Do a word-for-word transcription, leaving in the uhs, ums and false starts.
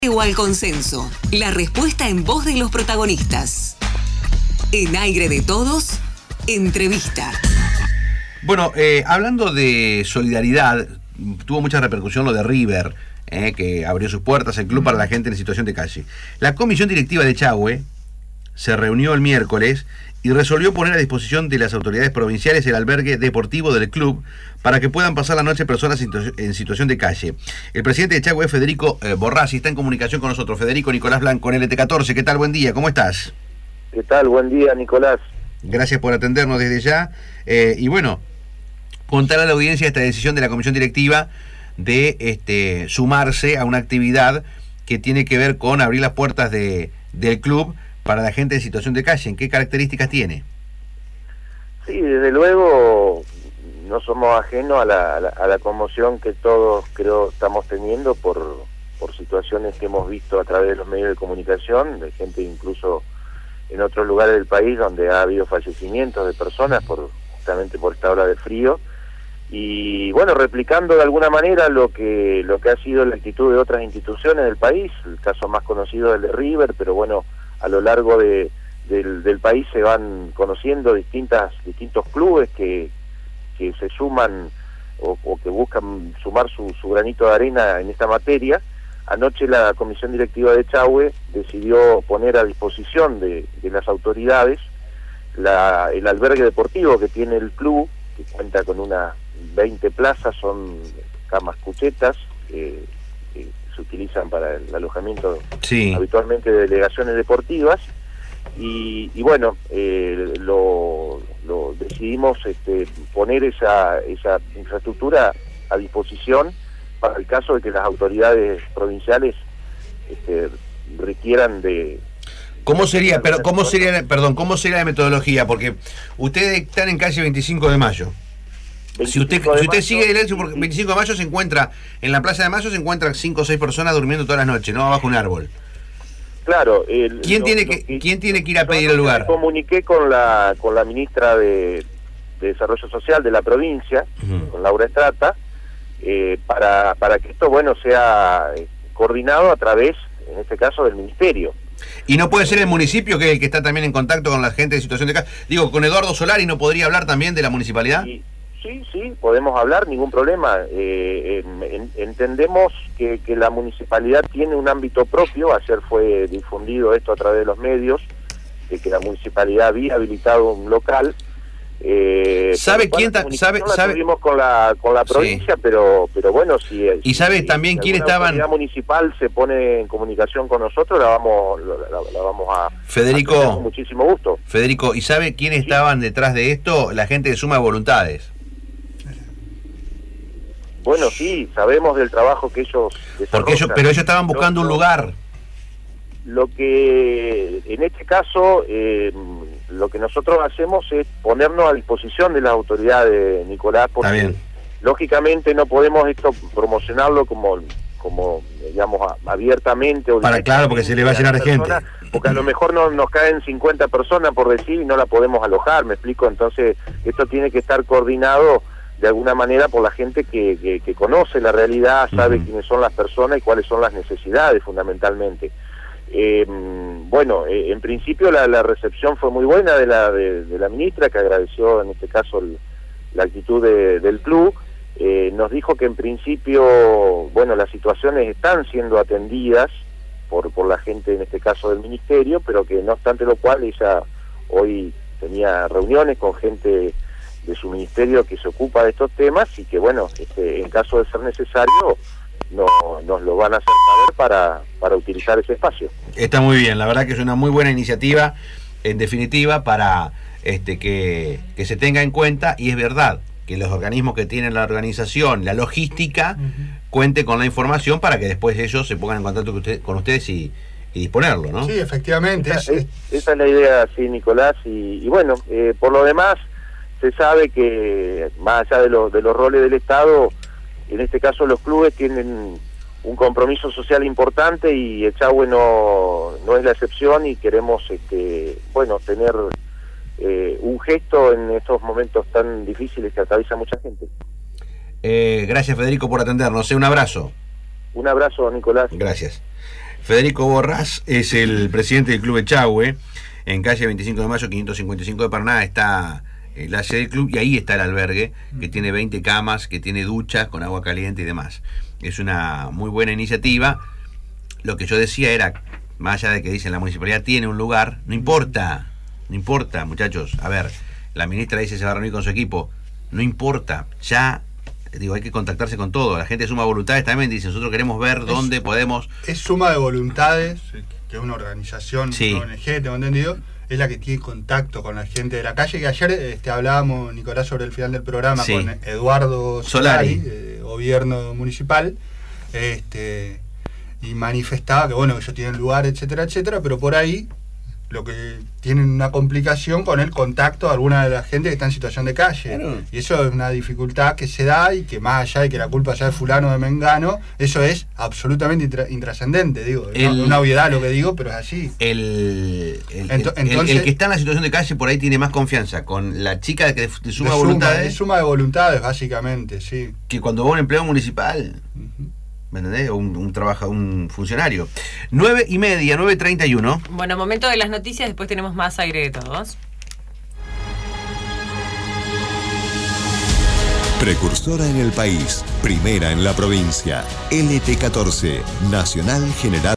O al consenso. La respuesta en voz de los protagonistas. En Aire de Todos, entrevista. Bueno, eh, hablando de solidaridad, tuvo mucha repercusión lo de River, eh, que abrió sus puertas, el club para la gente en situación de calle. La comisión directiva de Echagüe se reunió el miércoles y resolvió poner a disposición de las autoridades provinciales el albergue deportivo del club para que puedan pasar la noche personas en situación de calle. El presidente de Echagüe, Federico eh, Borrassi, está en comunicación con nosotros. Federico, Nicolás Blanco, en L T catorce. ¿Qué tal? Buen día, ¿cómo estás? ¿Qué tal? Buen día, Nicolás. Gracias por atendernos desde ya. Eh, y bueno, contar a la audiencia esta decisión de la comisión directiva de este, sumarse a una actividad que tiene que ver con abrir las puertas de, del club para la gente en situación de calle. ¿En qué características tiene? Sí, desde luego no somos ajenos a la, a la, a la conmoción que todos creo estamos teniendo por, por situaciones que hemos visto a través de los medios de comunicación, de gente incluso en otros lugares del país donde ha habido fallecimientos de personas por justamente por esta ola de frío. Y bueno, replicando de alguna manera lo que lo que ha sido la actitud de otras instituciones del país, el caso más conocido es el de River, pero bueno, a lo largo de, del, del país se van conociendo distintas distintos clubes que, que se suman o, o que buscan sumar su, su granito de arena en esta materia. Anoche la comisión directiva de Echagüe decidió poner a disposición de, de las autoridades la, el albergue deportivo que tiene el club, que cuenta con unas veinte plazas, son camas cuchetas, eh, que se utilizan para el alojamiento sí. habitualmente de delegaciones deportivas, y, y bueno, eh, lo, lo decidimos este, poner esa, esa infraestructura a disposición para el caso de que las autoridades provinciales este, requieran de... ¿Cómo sería, pero cómo sería, perdón, cómo sería la metodología? Porque ustedes están en calle veinticinco de mayo. Si usted, si usted sigue el porque veinticinco de mayo se encuentra, en la Plaza de Mayo se encuentran cinco o seis personas durmiendo todas las noches, no abajo un árbol. Claro. El, ¿Quién, lo, tiene lo que, que, ¿Quién tiene que ir a pedir el lugar? Me comuniqué con la con la ministra de, de Desarrollo Social de la provincia, uh-huh. con Laura Estrata, eh, para, para que esto, bueno, sea coordinado a través, en este caso, del ministerio. ¿Y no puede ser el municipio, que es el que está también en contacto con la gente de situación de calle? Digo, con Eduardo Solari, ¿no podría hablar también de la municipalidad? Sí, sí, sí, podemos hablar, ningún problema. Eh, en, entendemos que, que la municipalidad tiene un ámbito propio. Ayer fue difundido esto a través de los medios, de que la municipalidad había habilitado un local. Eh, ¿Sabe quién ta, sabe no la sabe tuvimos con la con la provincia, sí. pero pero bueno, si y sabe si, también si quién estaban. La autoridad municipal se pone en comunicación con nosotros, la vamos la, la vamos a Federico a con muchísimo gusto. Federico, ¿y sabe quién sí. estaban detrás de esto? La gente de Suma de Voluntades. Bueno, sí, sabemos del trabajo que ellos Porque ellos, pero ellos estaban buscando lo, un lugar. Lo que en este caso eh, lo que nosotros hacemos es ponernos a disposición de las autoridades, Nicolás, porque lógicamente no podemos esto promocionarlo como como digamos abiertamente o para claro, porque se le va a llenar de gente, porque a lo mejor no nos caen cincuenta personas por decir y no la podemos alojar, me explico. Entonces esto tiene que estar coordinado de alguna manera por la gente que, que, que conoce la realidad, sabe uh-huh. quiénes son las personas y cuáles son las necesidades fundamentalmente. Eh, bueno, eh, en principio la, la recepción fue muy buena de la de, de la ministra, que agradeció en este caso el, la actitud de, del club. Eh, nos dijo que en principio, bueno, las situaciones están siendo atendidas por por la gente, en este caso del ministerio, pero que no obstante lo cual ella hoy tenía reuniones con gente de su ministerio que se ocupa de estos temas y que, bueno, este, en caso de ser necesario no, nos lo van a hacer saber para, para utilizar ese espacio. Está muy bien, la verdad que es una muy buena iniciativa, en definitiva, para este que, que se tenga en cuenta, y es verdad que los organismos que tienen la organización, la logística, uh-huh. cuente con la información para que después ellos se pongan en contacto con, usted, con ustedes y, y disponerlo, ¿no? Sí, efectivamente. Esa es, esa es la idea, sí, Nicolás, y, y bueno, eh, por lo demás, se sabe que más allá de, lo, de los roles del Estado, en este caso los clubes tienen un compromiso social importante y Echagüe no, no es la excepción, y queremos este, bueno, tener eh, un gesto en estos momentos tan difíciles que atraviesa mucha gente. Eh, gracias, Federico, por atendernos. Un abrazo. Un abrazo, Nicolás. Gracias. Federico Borrás es el presidente del Club Echagüe. En calle veinticinco de mayo, quinientos cincuenta y cinco de Paraná, está la sede del club y ahí está el albergue, que tiene veinte camas, que tiene duchas con agua caliente y demás. Es una muy buena iniciativa. Lo que yo decía era, más allá de que dicen la municipalidad tiene un lugar, no importa, no importa, muchachos. A ver, la ministra dice se va a reunir con su equipo, no importa, ya, digo, hay que contactarse con todo. La gente de Suma Voluntades también dice, nosotros queremos ver es, dónde podemos... Es Suma de Voluntades, que es una organización, sí. una O N G, tengo entendido, es la que tiene contacto con la gente de la calle, que ayer este, hablábamos, Nicolás, sobre el final del programa, sí. con Eduardo Solari, Solari. de gobierno municipal, este y manifestaba que bueno, que ellos tienen lugar, etcétera, etcétera, pero por ahí lo que tienen una complicación con el contacto de alguna de la gente que está en situación de calle. Claro. Y eso es una dificultad que se da y que más allá de que la culpa sea de fulano o de mengano, eso es absolutamente intra- intrascendente, digo. Es no, una obviedad lo que digo, pero es así. El, el, Ento- el, entonces, el, el que está en la situación de calle por ahí tiene más confianza con la chica que de Suma de Voluntades. De Suma de Voluntades, básicamente, sí. Que cuando va un empleado municipal... Uh-huh. ¿Me entendés? Un, un trabajador, un funcionario. Nueve y media, nueve treinta y uno. Bueno, momento de las noticias, después tenemos más aire de todos. Precursora en el país, primera en la provincia. L T catorce, Nacional General.